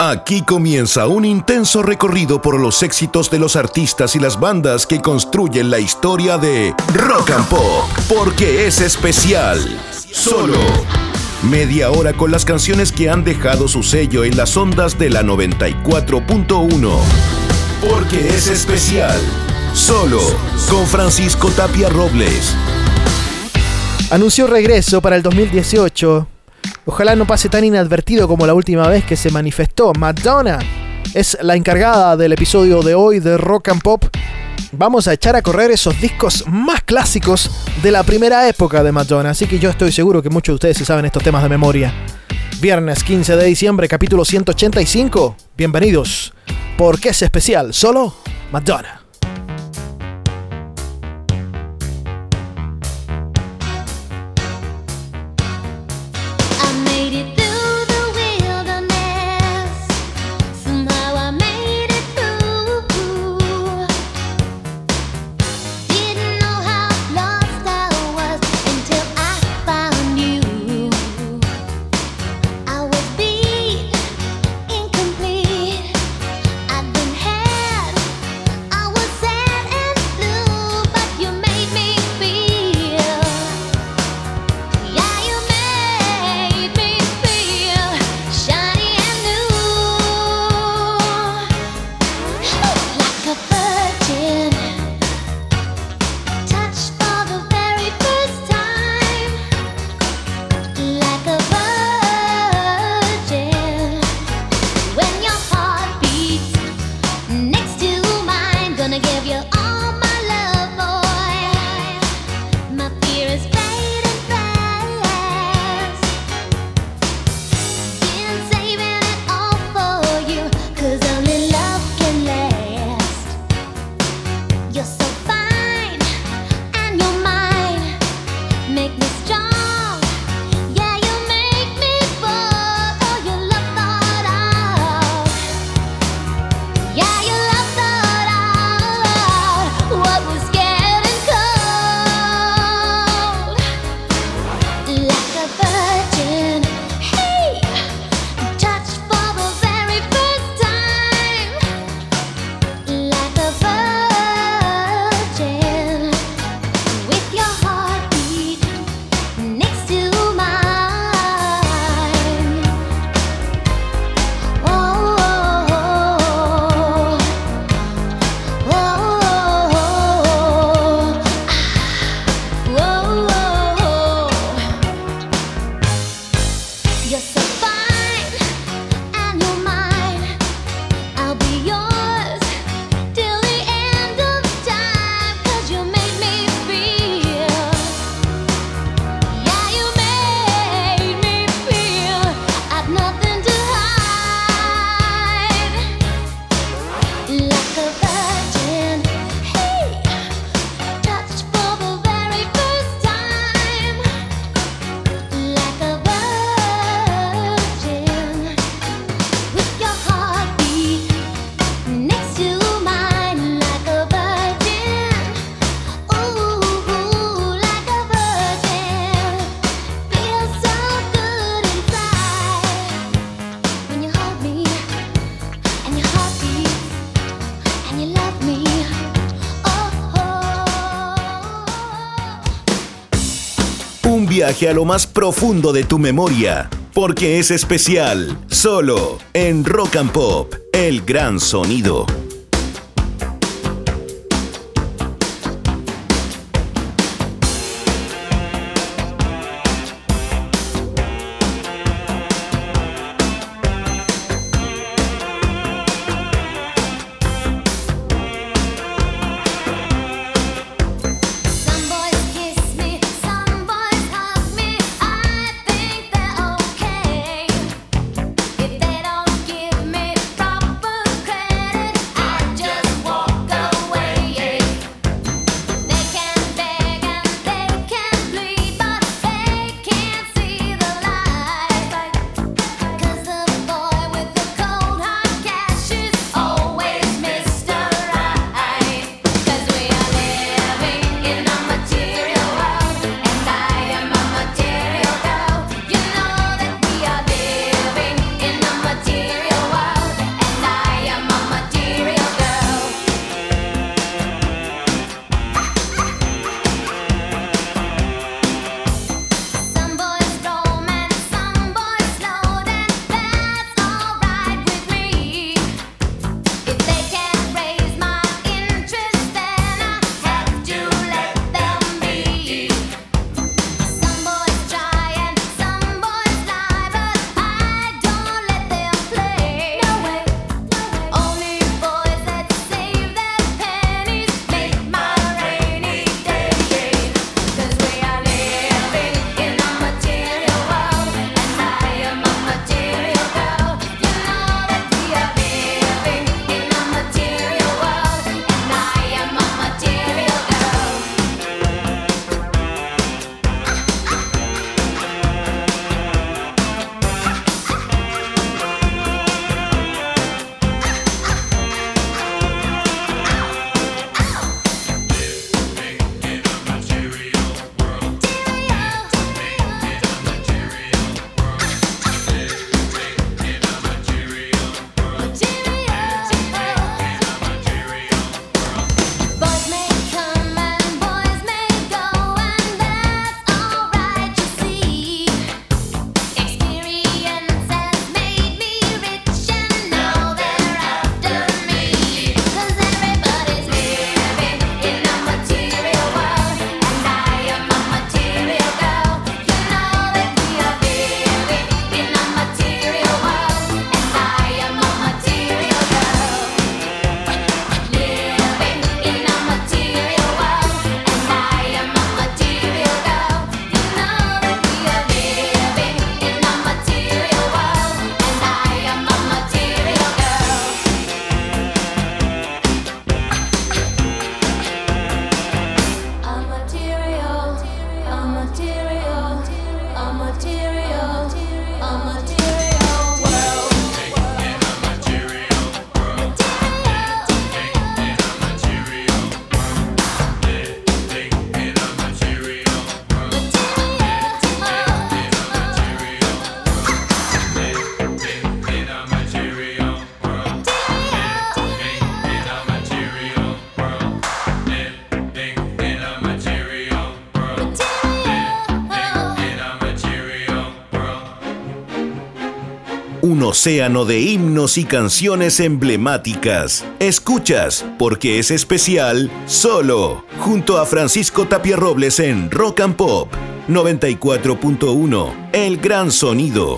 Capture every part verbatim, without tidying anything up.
Aquí comienza un intenso recorrido por los éxitos de los artistas y las bandas que construyen la historia de Rock and Pop, porque es especial. Solo media hora con las canciones que han dejado su sello en las ondas de la noventa y cuatro punto uno. Porque es especial. Solo con Francisco Tapia Robles. Anunció regreso para el dos mil dieciocho. Ojalá no pase tan inadvertido como la última vez que se manifestó. Madonna es la encargada del episodio de hoy de Rock and Pop. Vamos a echar a correr esos discos más clásicos de la primera época de Madonna, así que yo estoy seguro que muchos de ustedes se saben estos temas de memoria. Viernes quince de diciembre, capítulo ciento ochenta y cinco. Bienvenidos. Porque es especial. Solo Madonna. Viaje a lo más profundo de tu memoria, porque es especial, solo en Rock and Pop, el gran sonido. If they don't give me proper credit, océano de himnos y canciones emblemáticas. Escuchas Porque es especial solo junto a Francisco Tapia Robles en Rock and Pop noventa y cuatro punto uno, El Gran Sonido.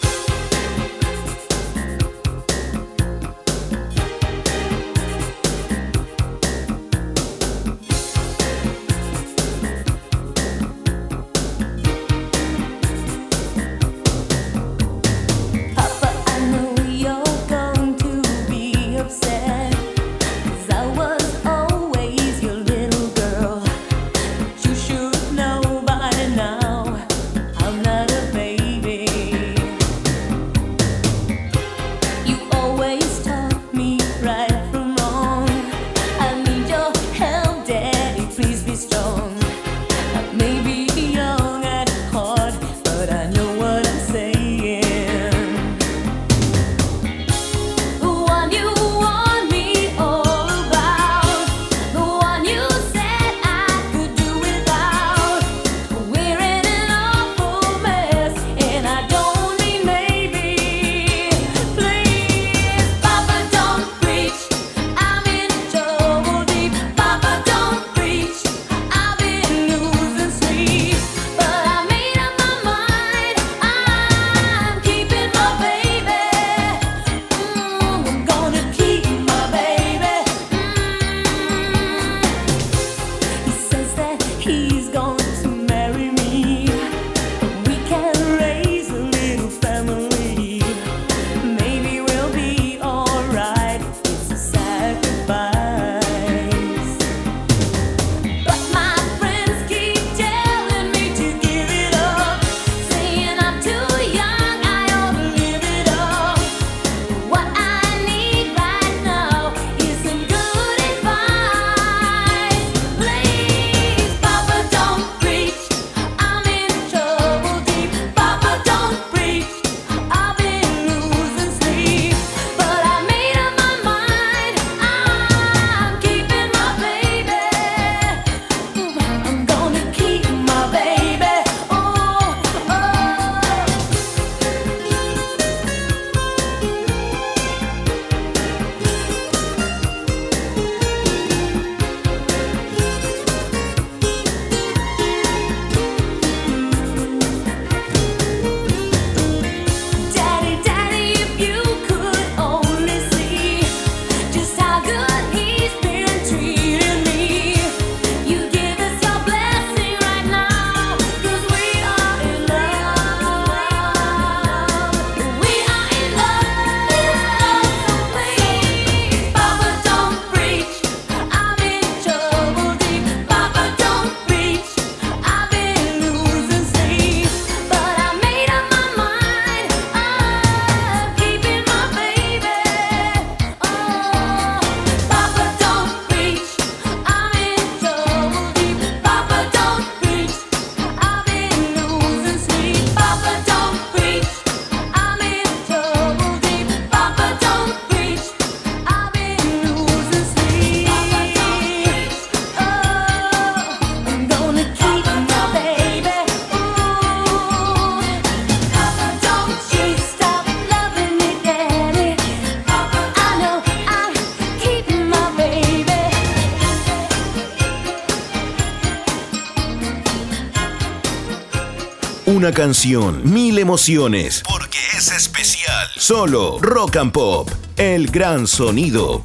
Una canción, mil emociones. Porque es especial. Solo Rock and Pop, El Gran Sonido.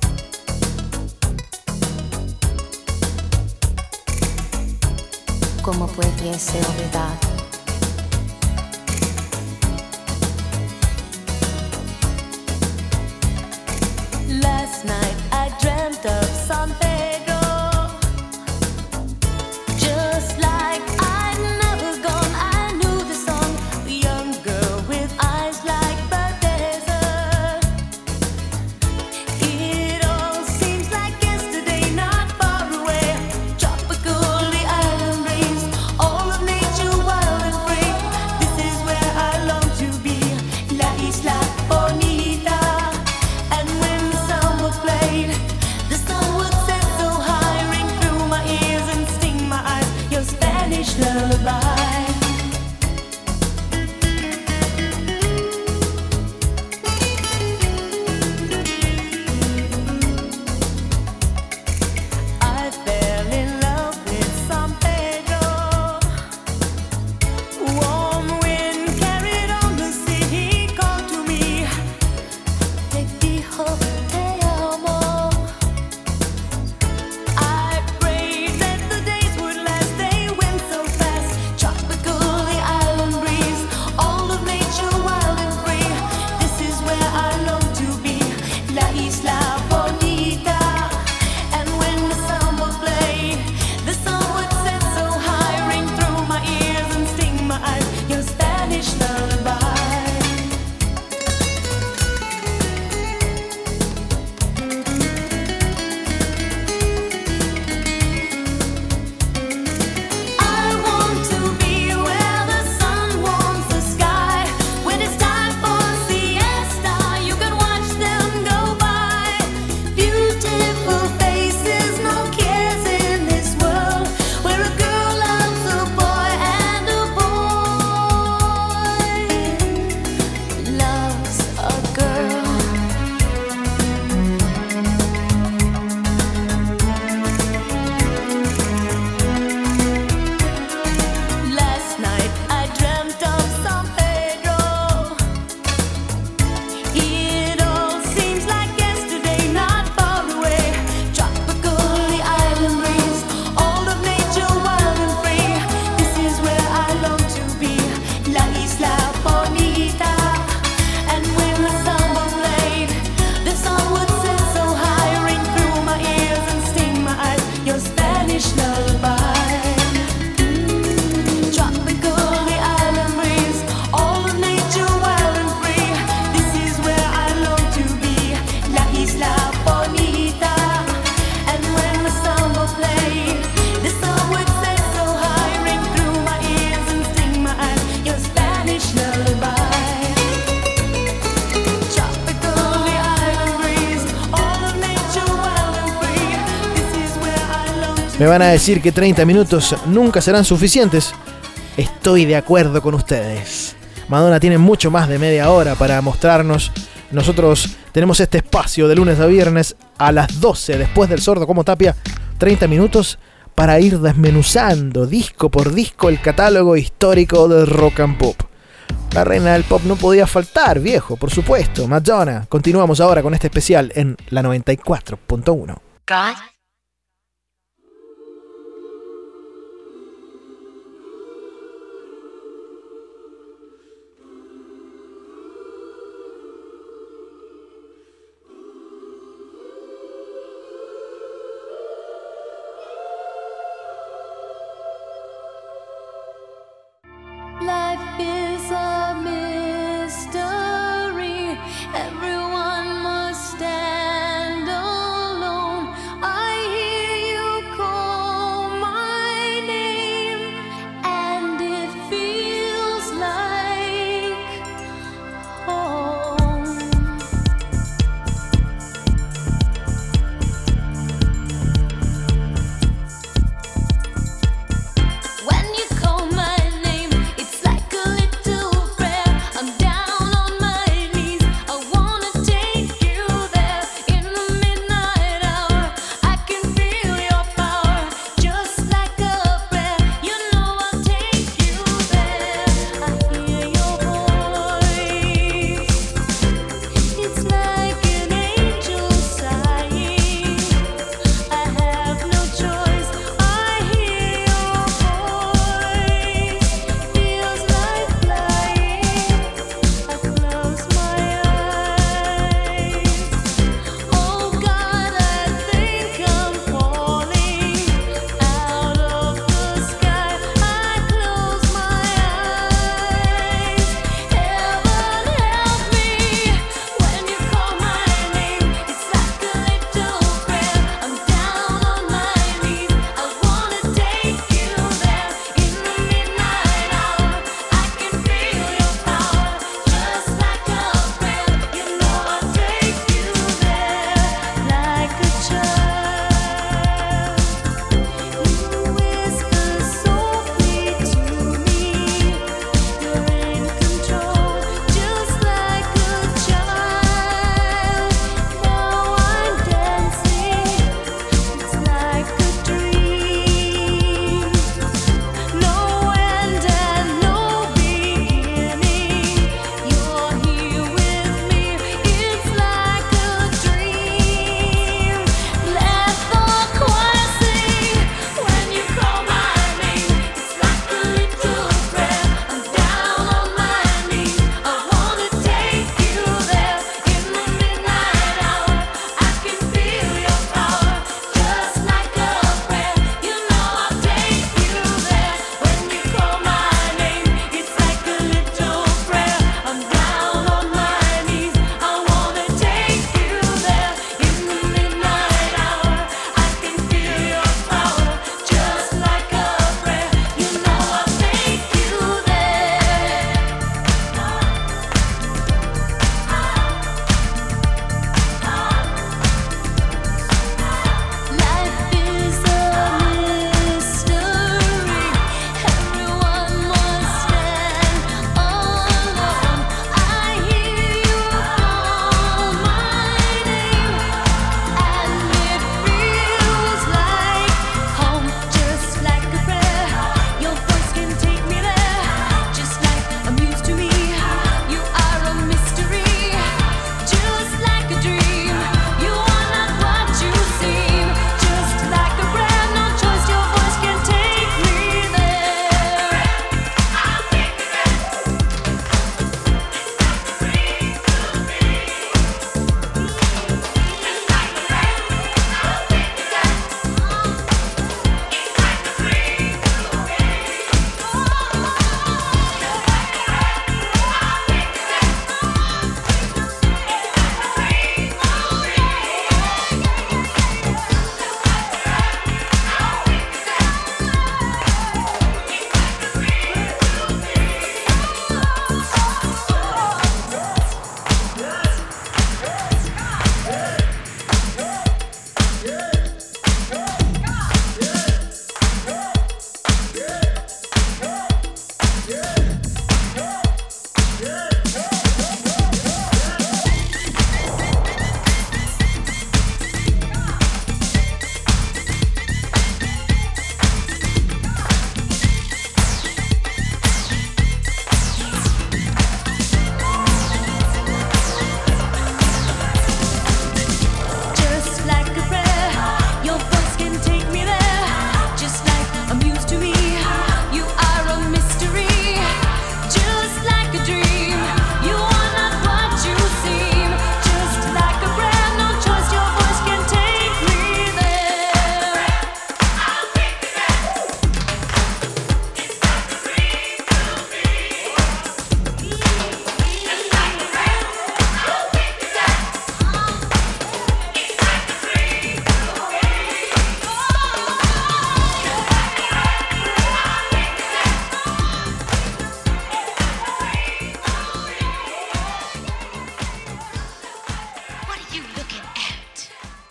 ¿Cómo pudiese olvidar? Last night I dreamt of San Pedro. Just like I'd never gone, I knew the song. The young girl with eyes like the desert. It all seems like yesterday, not far away. Tropical, the island breeze, all of nature wild. Me van a decir que treinta minutos nunca serán suficientes. Estoy de acuerdo con ustedes. Madonna tiene mucho más de media hora para mostrarnos. Nosotros tenemos este espacio de lunes a viernes a las doce, después del Sordo como Tapia, treinta minutos para ir desmenuzando disco por disco el catálogo histórico del rock and pop. La reina del pop no podía faltar, viejo, por supuesto, Madonna. Continuamos ahora con este especial en la noventa y cuatro punto uno. God. Life is a mystery. Everyone must stand alone. I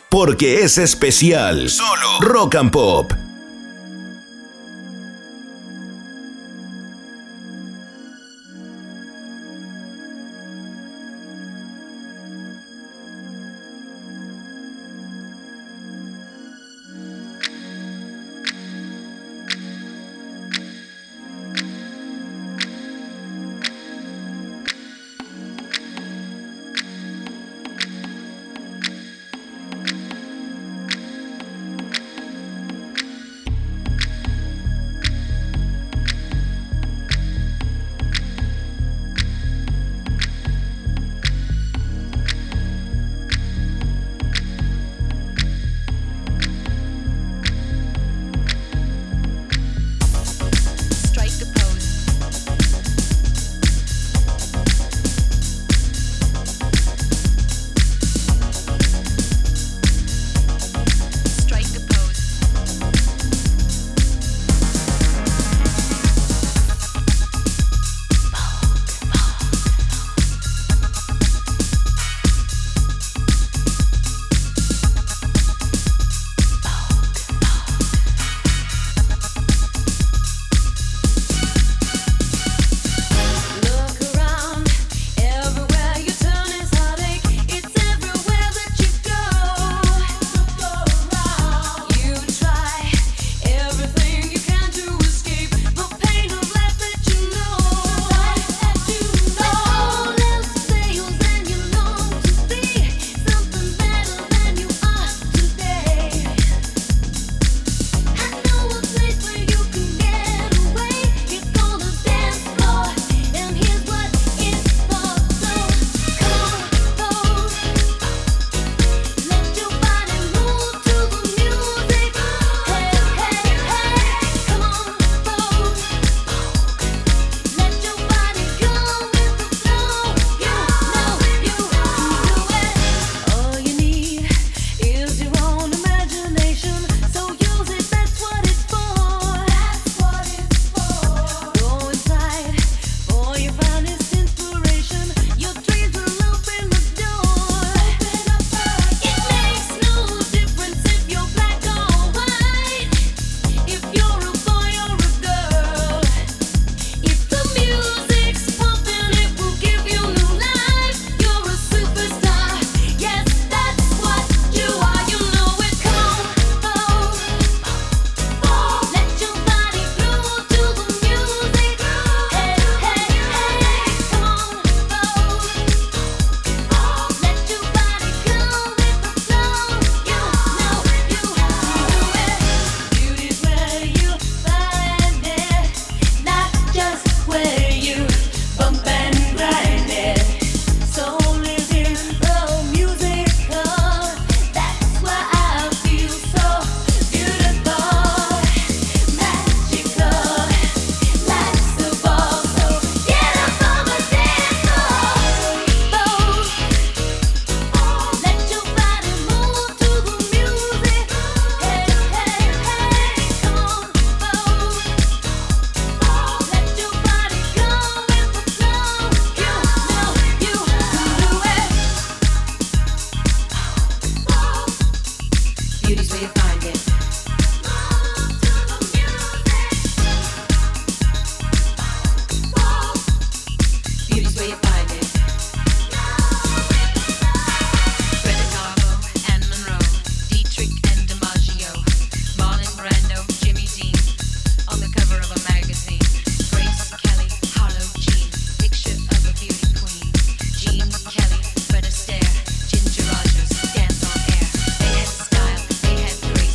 porque es especial. Solo Rock and Pop. Fred Astaire, Ginger Rogers, Dance on Air. They had style, they had grace.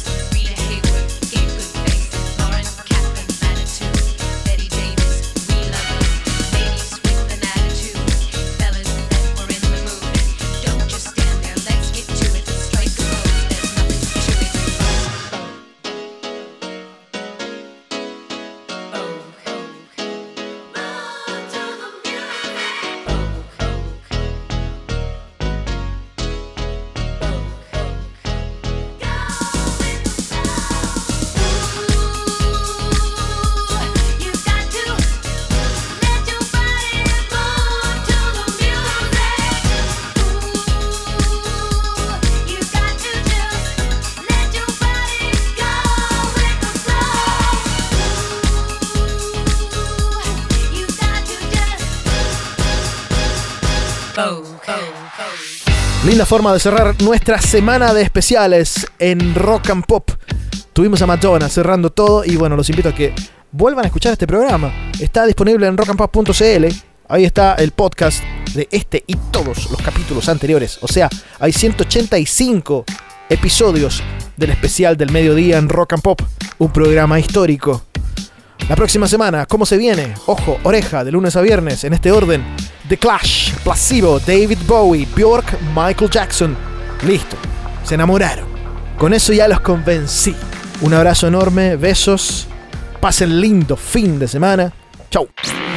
Linda forma de cerrar nuestra semana de especiales en Rock and Pop. Tuvimos a Madonna cerrando todo y bueno, los invito a que vuelvan a escuchar este programa. Está disponible en rock and pop punto c l. Ahí está el podcast de este y todos los capítulos anteriores. O sea, hay ciento ochenta y cinco episodios del especial del mediodía en Rock and Pop, un programa histórico. La próxima semana, ¿cómo se viene? Ojo, oreja, de lunes a viernes, en este orden: The Clash, Placebo, David Bowie, Björk, Michael Jackson. Listo, se enamoraron. Con eso ya los convencí. Un abrazo enorme, besos, pasen lindo fin de semana. Chau.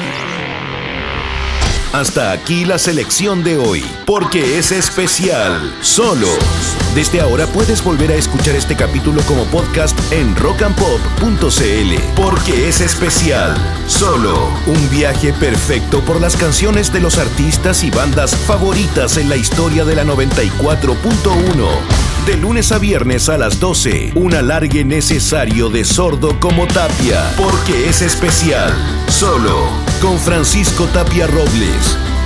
Hasta aquí la selección de hoy, porque es especial, solo. Desde ahora puedes volver a escuchar este capítulo como podcast en rock and pop punto c l, porque es especial, solo. Un viaje perfecto por las canciones de los artistas y bandas favoritas en la historia de la noventa y cuatro punto uno. De lunes a viernes a las doce, un alargue necesario de Sordo como Tapia, porque es especial, solo, con Francisco Tapia Robles.